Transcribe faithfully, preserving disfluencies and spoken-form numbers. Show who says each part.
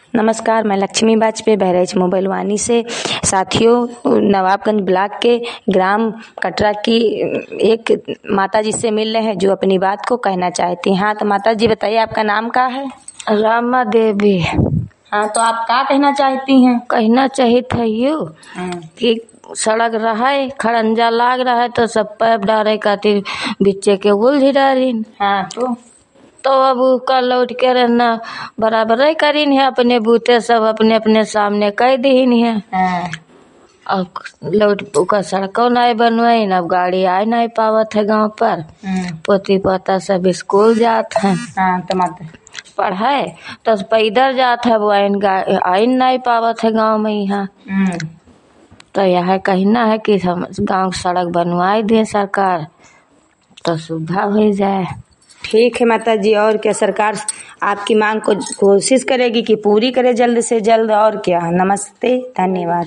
Speaker 1: नमस्कार, मैं लक्ष्मी वाजपेयी बहराइच मोबाइल वानी से। साथियों, नवाबगंज ब्लॉक के ग्राम कटरा की एक माता जी से मिल रहे हैं जो अपनी बात को कहना चाहती हैं। हाँ, तो माता जी बताइए, आपका नाम क्या है?
Speaker 2: रामा देवी।
Speaker 1: हाँ, तो आप क्या कहना चाहती हैं?
Speaker 2: कहना चाहिए था यू कि सड़क रहा है, खड़ंजा लाग रहा है तो सब पैप डारे खातिर बिच्चे के उलझ डारी।
Speaker 1: हाँ, तो
Speaker 2: तो अब उसका लौट के रहना बराबर ही करीन है, अपने बूते सब अपने अपने सामने कह दीन है।
Speaker 1: हाँ,
Speaker 2: अब लौट का सड़कों नहीं बनवाई, अब गाड़ी आ नहीं पावत है गांव पर। पोती पोता सब स्कूल जात है।
Speaker 1: हाँ, तो माता
Speaker 2: पढ़ाए तो पैदल जात है, वो आइन आइन नहीं पावत है गांव में यहाँ। तो यह कहना है कि हम गांव सड़क बनवाई दे सरकार, तो सुविधा हो जाए।
Speaker 1: ठीक है माता जी, और क्या सरकार आपकी मांग को कोशिश करेगी कि पूरी करे जल्द से जल्द। और क्या, नमस्ते, धन्यवाद।